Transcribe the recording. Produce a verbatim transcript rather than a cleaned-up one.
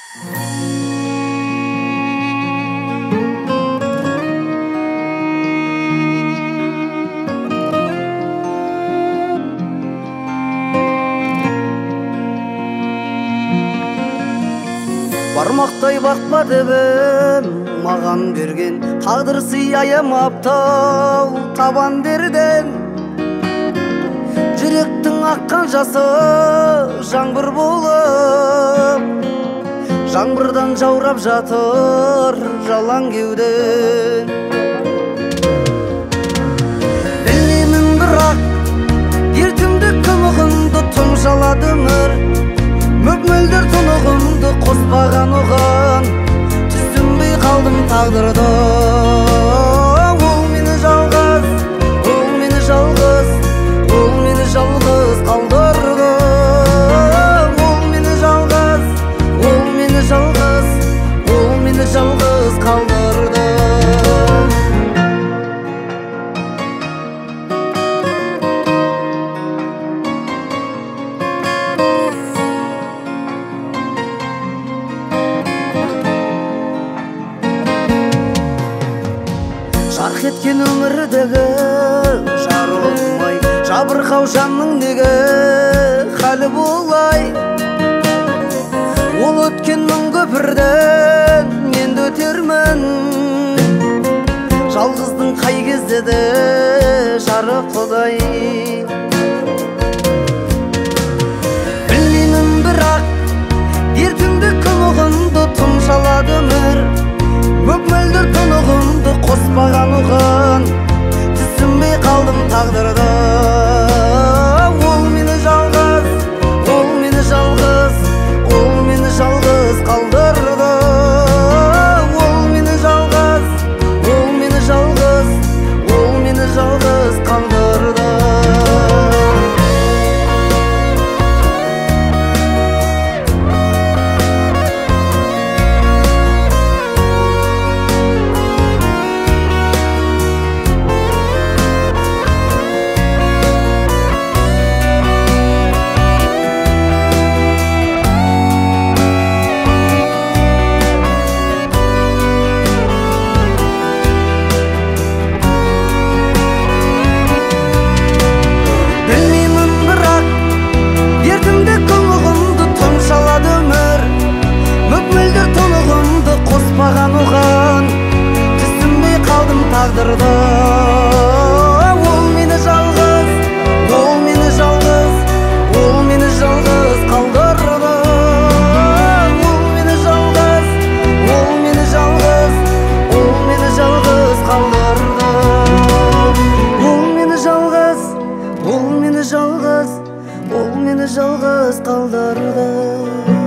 Бармақтай бақпа дебім маған берген, тағдыр сый аямаптау табан берден. Жүректің аққан жасы жаңбыр болып, жаңбырдан жаурап жатыр жалаң кеуден. Білмеймін бірақ ертеңді күмігімді тұмшалады өмір, мөп-мөлдір тұнығымды қоспаған оған, түсінбей қалдым тағдырды. Ол мені жалғыз, ол мені жалғыз, ол мені жалғыз қалдырды. Ол мені жалғыз, ол мені жалғыз, ол мені жалғыз қалдырды. Жарқ еткен өмірдегі жарылмай, жабырқау жанның неге халі болай. Ол өткен мың көпірден мен де өтермін, жалғыздың қай кезде де жарық құдай. Білмеймін бірақ ертеңді күмігімді тұмшалады өмір, мөп-мөлдір тұнығымды қоспаған оған, түсінбей қалдым тағдырды. Ол мені жалғыз, ол мені жалғыз, ол мені жалғыз қалдырды. Ол мені жалғыз, ол мені жалғыз, ол мені жалғыз қалдырды. Қоспаған оған, түсінбей қалдым тағдырды. Ол мені жалғыз, ол мені жалғыз, ол мені жалғыз қалдырды. Ол мені жалғыз, ол мені жалғыз, ол мені жалғыз қалдырды. Ол мені жалғыз, ол мені жалғыз, ол мені жалғыз қалдырды.